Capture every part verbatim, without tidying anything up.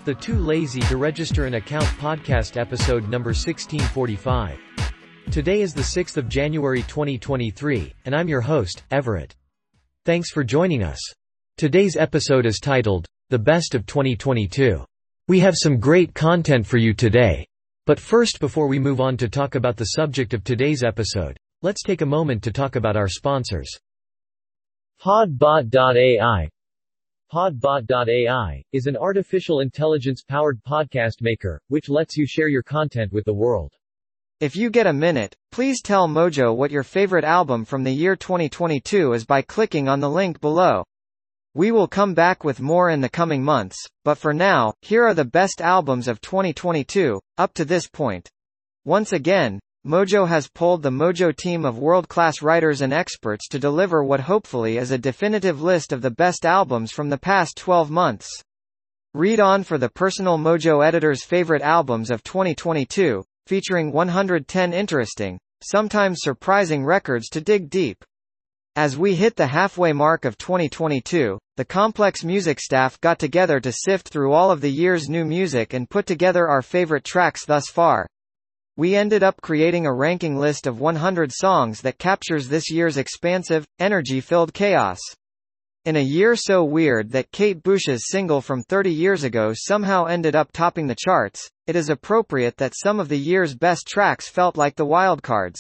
The Too Lazy to Register an Account podcast episode number sixteen forty-five. Today is the sixth of January twenty twenty-three, and I'm your host, Everett. Thanks for joining us. Today's episode is titled, The Best of twenty twenty-two. We have some great content for you today. But first, before we move on to talk about the subject of today's episode, let's take a moment to talk about our sponsors. Podbot dot A I. Podbot dot A I is an artificial intelligence-powered podcast maker, which lets you share your content with the world. If you get a minute, please tell Mojo what your favorite album from the year twenty twenty-two is by clicking on the link below. We will come back with more in the coming months, but for now, here are the best albums of twenty twenty-two, up to this point. Once again, Mojo has polled the Mojo team of world-class writers and experts to deliver what hopefully is a definitive list of the best albums from the past twelve months. Read on for the personal Mojo editor's favorite albums of twenty twenty-two, featuring one hundred ten interesting, sometimes surprising records to dig deep. As we hit the halfway mark of twenty twenty-two, the Complex Music staff got together to sift through all of the year's new music and put together our favorite tracks thus far. We ended up creating a ranking list of one hundred songs that captures this year's expansive, energy-filled chaos. In a year so weird that Kate Bush's single from thirty years ago somehow ended up topping the charts, it is appropriate that some of the year's best tracks felt like the wildcards.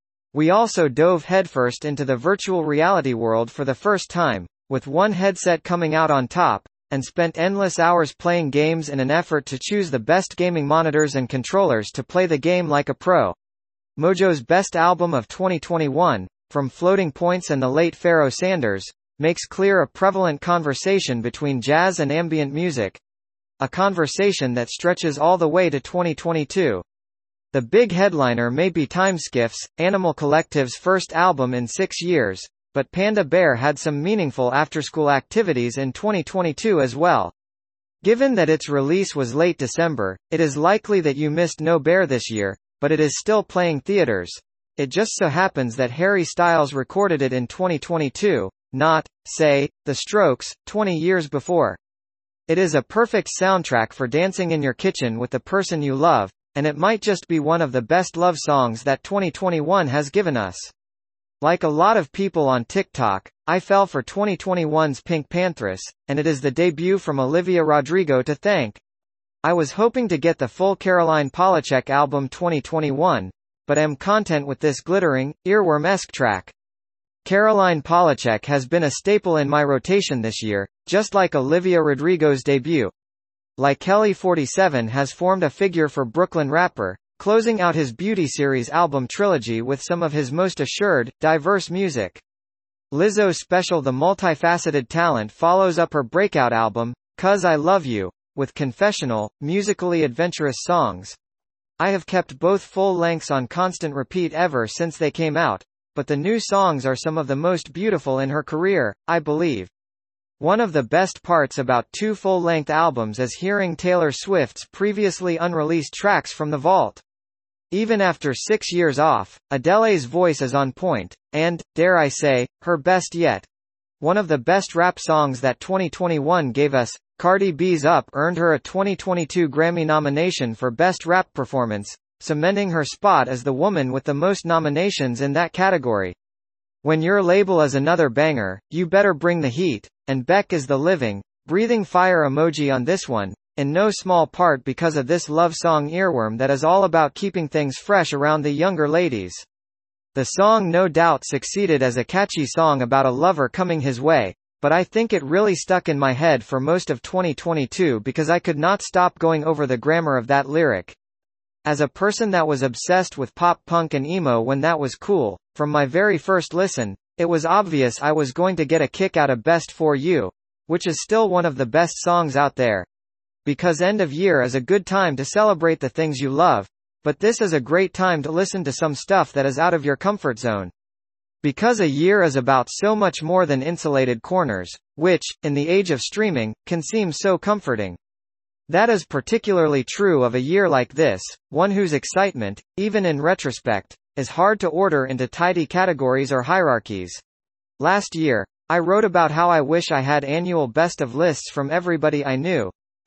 We also dove headfirst into the virtual reality world for the first time, with one headset coming out on top, and spent endless hours playing games in an effort to choose the best gaming monitors and controllers to play the game like a pro. Mojo's best album of twenty twenty-one, from Floating Points and the late Pharoah Sanders, makes clear a prevalent conversation between jazz and ambient music. A conversation that stretches all the way to twenty twenty-two. The big headliner may be Timeskiff's, Animal Collective's first album in six years, but Panda Bear had some meaningful after-school activities in twenty twenty-two as well. Given that its release was late December, it is likely that you missed No Bear this year, but it is still playing theaters. It just so happens that Harry Styles recorded it in twenty twenty-two, not, say, The Strokes, twenty years before. It is a perfect soundtrack for dancing in your kitchen with the person you love, and it might just be one of the best love songs that twenty twenty-one has given us. Like a lot of people on TikTok, I fell for twenty twenty-one's Pink Pantheress, and it is the debut from Olivia Rodrigo to thank. I was hoping to get the full Caroline Polachek album twenty twenty-one, but am content with this glittering, earworm-esque track. Caroline Polachek has been a staple in my rotation this year, just like Olivia Rodrigo's debut. Like Kelly forty-seven has formed a figure for Brooklyn rapper, closing out his Beauty Series album trilogy with some of his most assured, diverse music. Lizzo's special The Multifaceted Talent follows up her breakout album, 'Cause I Love You, with confessional, musically adventurous songs. I have kept both full lengths on constant repeat ever since they came out, but the new songs are some of the most beautiful in her career, I believe. One of the best parts about two full-length albums is hearing Taylor Swift's previously unreleased tracks from the vault. Even after six years off, Adele's voice is on point, and, dare I say, her best yet. One of the best rap songs that twenty twenty-one gave us, Cardi B's Up earned her a twenty twenty-two Grammy nomination for Best Rap Performance, cementing her spot as the woman with the most nominations in that category. When your label is another banger, you better bring the heat, and Beck is the living, breathing fire emoji on this one, in no small part because of this love song earworm that is all about keeping things fresh around the younger ladies. The song no doubt succeeded as a catchy song about a lover coming his way, but I think it really stuck in my head for most of twenty twenty-two because I could not stop going over the grammar of that lyric. As a person that was obsessed with pop punk and emo when that was cool, from my very first listen, it was obvious I was going to get a kick out of Best For You, which is still one of the best songs out there. Because end of year is a good time to celebrate the things you love, but this is a great time to listen to some stuff that is out of your comfort zone. Because a year is about so much more than insulated corners, which, in the age of streaming, can seem so comforting. That is particularly true of a year like this, one whose excitement, even in retrospect, is hard to order into tidy categories or hierarchies. Last year, I wrote about how I wish I had annual best of lists from everybody I knew,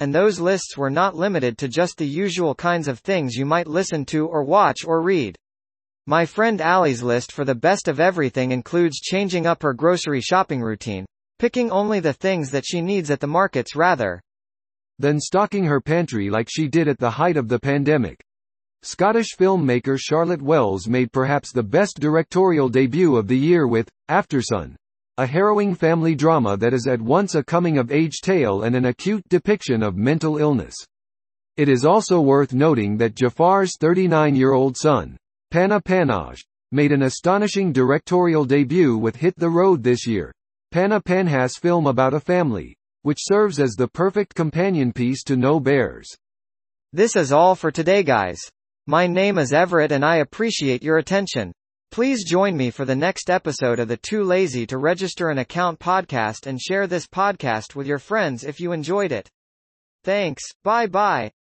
and those lists were not limited to just the usual kinds of things you might listen to or watch or read. My friend Allie's list for the best of everything includes changing up her grocery shopping routine, picking only the things that she needs at the markets rather than stocking her pantry like she did at the height of the pandemic. Scottish filmmaker Charlotte Wells made perhaps the best directorial debut of the year with Aftersun, a harrowing family drama that is at once a coming-of-age tale and an acute depiction of mental illness. It is also worth noting that Jafar's thirty-nine-year-old son, Panna Panaj, made an astonishing directorial debut with Hit the Road this year, Panna Panhas' film about a family, which serves as the perfect companion piece to No Bears. This is all for today, guys. My name is Everett and I appreciate your attention. Please join me for the next episode of the Too Lazy to Register an Account podcast and share this podcast with your friends if you enjoyed it. Thanks, bye bye.